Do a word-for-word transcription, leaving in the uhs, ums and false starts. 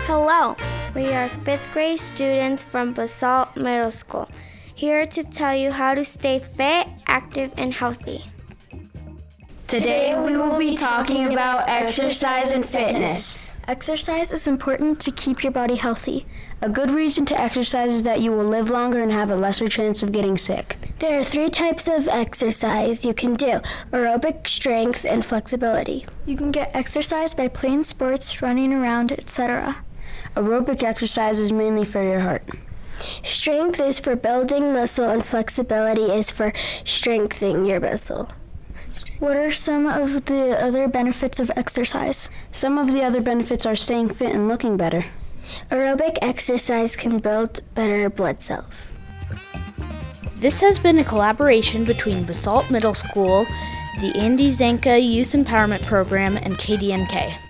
Hello, we are fifth grade students from Basalt Middle School, here to tell you how to stay fit, active, and healthy. Today we will be talking about exercise and fitness. Exercise is important to keep your body healthy. A good reason to exercise is that you will live longer and have a lesser chance of getting sick. There are three types of exercise you can do: aerobic, strength, and flexibility. You can get exercise by playing sports, running around, et cetera. Aerobic exercise is mainly for your heart. Strength is for building muscle, and flexibility is for strengthening your muscle. What are some of the other benefits of exercise? Some of the other benefits are staying fit and looking better. Aerobic exercise can build better blood cells. This has been a collaboration between Basalt Middle School, the Andy Zanka Youth Empowerment Program, and K D M K.